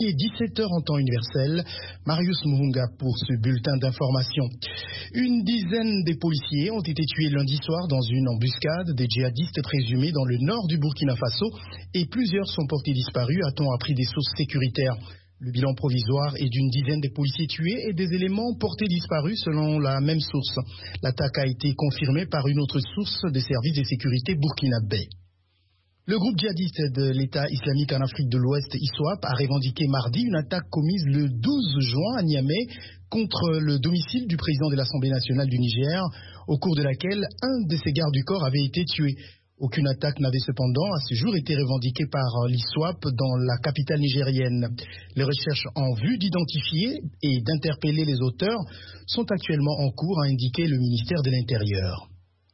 Et 17h en temps universel, Marius Muhunga pour ce bulletin d'information. Une dizaine de policiers ont été tués lundi soir dans une embuscade des djihadistes présumés dans le nord du Burkina Faso et plusieurs sont portés disparus, a-t-on appris des sources sécuritaires. Le bilan provisoire est d'une dizaine de policiers tués et des éléments portés disparus selon la même source. L'attaque a été confirmée par une autre source des services de sécurité burkinabé. Le groupe djihadiste de l'État islamique en Afrique de l'Ouest, ISWAP, a revendiqué mardi une attaque commise le 12 juin à Niamey contre le domicile du président de l'Assemblée nationale du Niger, au cours de laquelle un de ses gardes du corps avait été tué. Aucune attaque n'avait cependant à ce jour été revendiquée par l'ISWAP dans la capitale nigérienne. Les recherches en vue d'identifier et d'interpeller les auteurs sont actuellement en cours, a indiqué le ministère de l'Intérieur.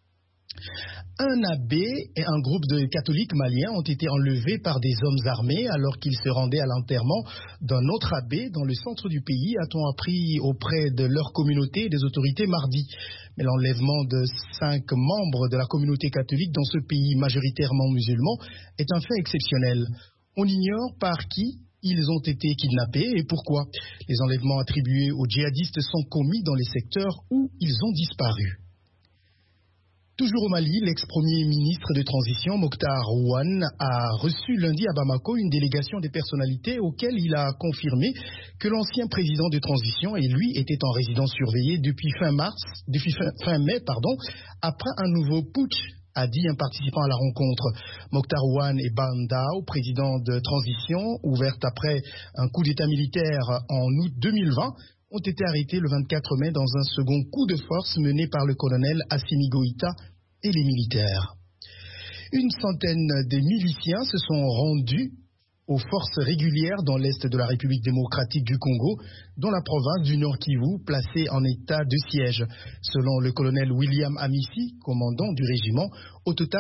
Un abbé et un groupe de catholiques maliens ont été enlevés par des hommes armés alors qu'ils se rendaient à l'enterrement d'un autre abbé dans le centre du pays, a-t-on appris auprès de leur communauté et des autorités mardi. Mais l'enlèvement de 5 membres de la communauté catholique dans ce pays majoritairement musulman est un fait exceptionnel. On ignore par qui ils ont été kidnappés et pourquoi. Les enlèvements attribués aux djihadistes sont commis dans les secteurs où ils ont disparu. Toujours au Mali, l'ex-premier ministre de transition, Mokhtar Ouane, a reçu lundi à Bamako une délégation des personnalités auxquelles il a confirmé que l'ancien président de transition et lui étaient en résidence surveillée depuis fin mai, après un nouveau putsch, a dit un participant à la rencontre. Mokhtar Ouane et Bandao, président de transition, ouverte après un coup d'état militaire en août 2020, ont été arrêtés le 24 mai dans un second coup de force mené par le colonel Assimi Goïta et les militaires. Une centaine de miliciens se sont rendus aux forces régulières dans l'est de la République démocratique du Congo, dans la province du Nord Kivu, placée en état de siège. Selon le colonel William Amissi, commandant du régiment, au total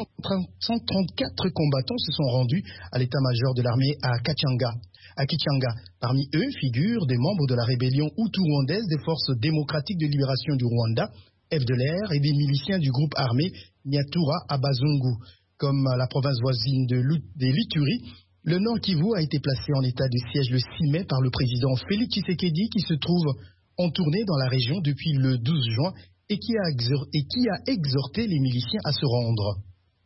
134 combattants se sont rendus à l'état-major de l'armée à Kichanga. Parmi eux figurent des membres de la rébellion hutu-rwandaise des forces démocratiques de libération du Rwanda, FDLR, et des miliciens du groupe armé Nyatura Abazungu. Comme la province voisine des Lituri, le Nord Kivu a été placé en état de siège le 6 mai par le président Félix Tshisekedi qui se trouve en tournée dans la région depuis le 12 juin et qui a exhorté les miliciens à se rendre.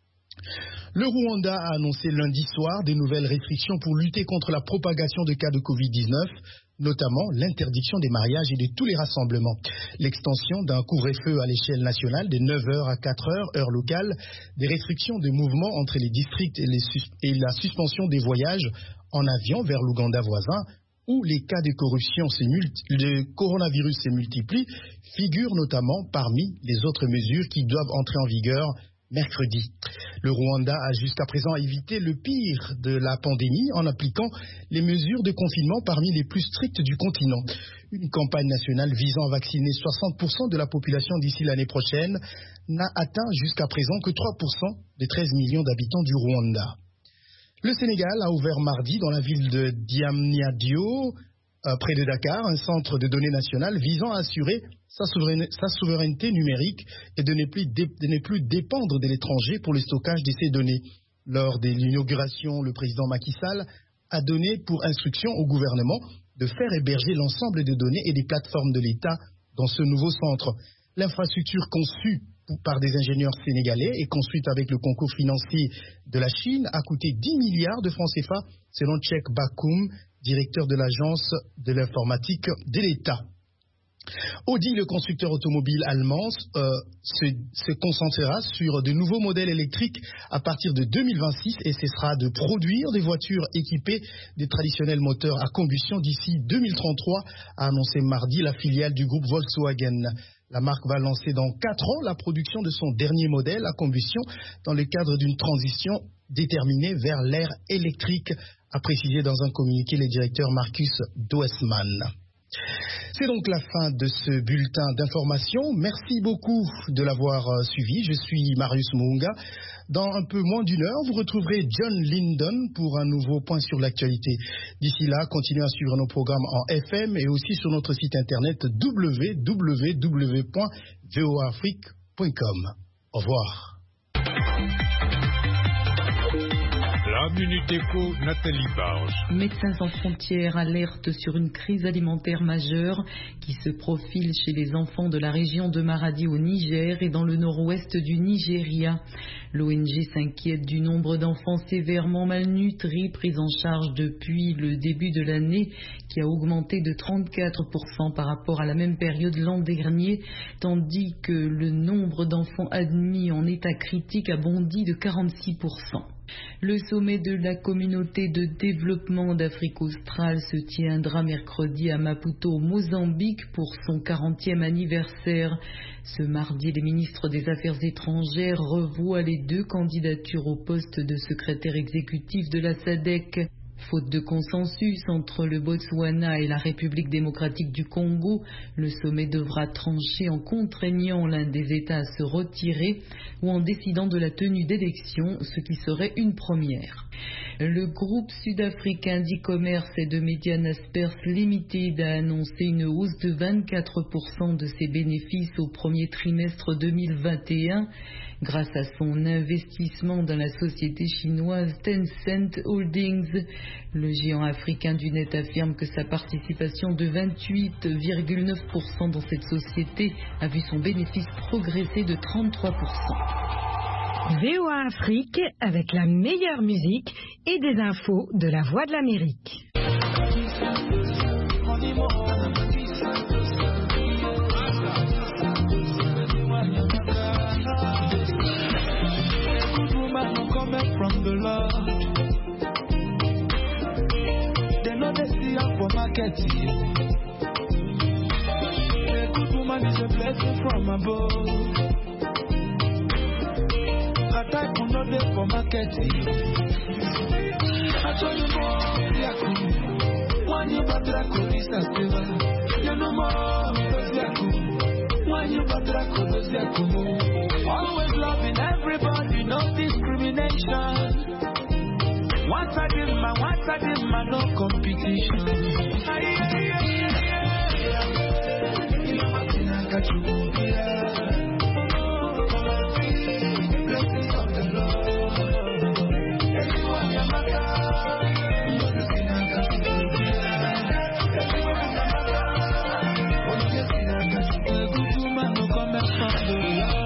Le Rwanda a annoncé lundi soir des nouvelles restrictions pour lutter contre la propagation de cas de Covid-19, notamment l'interdiction des mariages et de tous les rassemblements. L'extension d'un couvre-feu à l'échelle nationale de 9h à 4h, heure locale, des restrictions de mouvement entre les districts et la suspension des voyages en avion vers l'Ouganda voisin, où les cas de corruption, le coronavirus se multiplient, figurent notamment parmi les autres mesures qui doivent entrer en vigueur mercredi. Le Rwanda a jusqu'à présent évité le pire de la pandémie en appliquant les mesures de confinement parmi les plus strictes du continent. Une campagne nationale visant à vacciner 60% de la population d'ici l'année prochaine n'a atteint jusqu'à présent que 3% des 13 millions d'habitants du Rwanda. Le Sénégal a ouvert mardi dans la ville de Diamniadio, près de Dakar, un centre de données national visant à assurer sa souveraineté numérique et de ne plus dépendre de l'étranger pour le stockage de ces données. Lors de l'inauguration, le président Macky Sall a donné pour instruction au gouvernement de faire héberger l'ensemble des données et des plateformes de l'État dans ce nouveau centre. L'infrastructure conçue par des ingénieurs sénégalais et construite avec le concours financier de la Chine a coûté 10 milliards de francs CFA, selon Tchèque Bakoum, directeur de l'agence de l'informatique de l'État. Audi, le constructeur automobile allemand, se concentrera sur de nouveaux modèles électriques à partir de 2026 et cessera de produire des voitures équipées des traditionnels moteurs à combustion d'ici 2033, a annoncé mardi la filiale du groupe Volkswagen. La marque va lancer dans 4 ans la production de son dernier modèle à combustion dans le cadre d'une transition déterminée vers l'ère électrique, a précisé dans un communiqué le directeur Marcus Doesman. C'est donc la fin de ce bulletin d'information. Merci beaucoup de l'avoir suivi. Je suis Marius Muhunga. Dans un peu moins d'une heure, vous retrouverez John Lyndon pour un nouveau point sur l'actualité. D'ici là, continuez à suivre nos programmes en FM et aussi sur notre site internet www.voafrique.com. Au revoir. Minute Éco, Nathalie Barge. Médecins sans frontières alerte sur une crise alimentaire majeure qui se profile chez les enfants de la région de Maradi au Niger et dans le nord-ouest du Nigeria. L'ONG s'inquiète du nombre d'enfants sévèrement malnutris pris en charge depuis le début de l'année, qui a augmenté de 34% par rapport à la même période l'an dernier, tandis que le nombre d'enfants admis en état critique a bondi de 46%. Le sommet de la communauté de développement d'Afrique australe se tiendra mercredi à Maputo, au Mozambique, pour son 40e anniversaire. Ce mardi, les ministres des Affaires étrangères revoient les 2 candidatures au poste de secrétaire exécutif de la SADC. Faute de consensus entre le Botswana et la République démocratique du Congo, le sommet devra trancher en contraignant l'un des États à se retirer ou en décidant de la tenue d'élections, ce qui serait une première. Le groupe sud-africain d'e-commerce et de médias Naspers Limited a annoncé une hausse de 24% de ses bénéfices au premier trimestre 2021 grâce à son investissement dans la société chinoise Tencent Holdings. Le géant africain du net affirme que sa participation de 28,9% dans cette société a vu son bénéfice progresser de 33%. VOA Afrique avec la meilleure musique et des infos de la Voix de l'Amérique. From the Lord, they know they see up for marketing. A good woman is a blessing from above. A type will not be for marketing. I told you more, Yaku. One you batra kolisa seva. You know more, Yaku. One you batra kolisa Yaku. Always loving everybody, no discrimination. Once I did my no competition. Blessings of the Lord. Everyone you matter. A good woman no come from the Lord.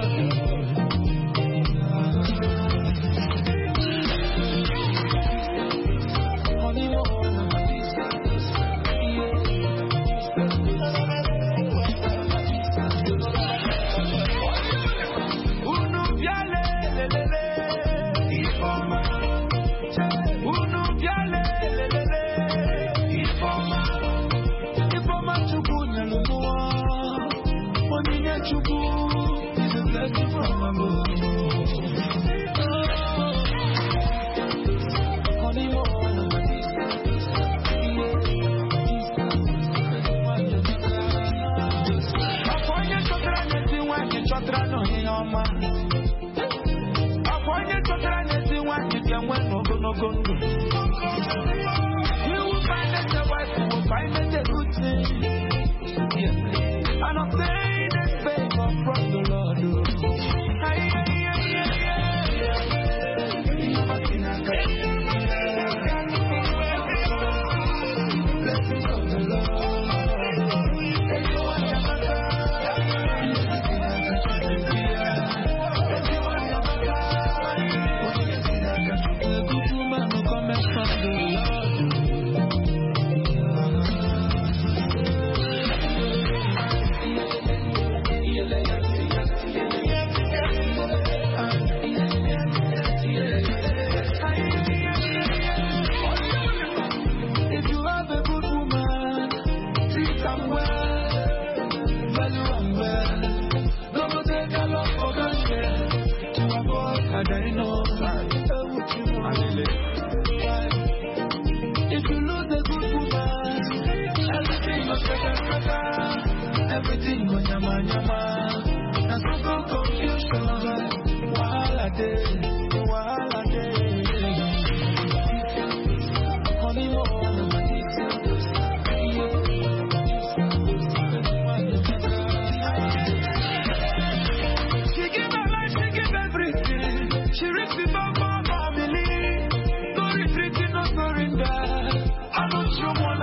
Go.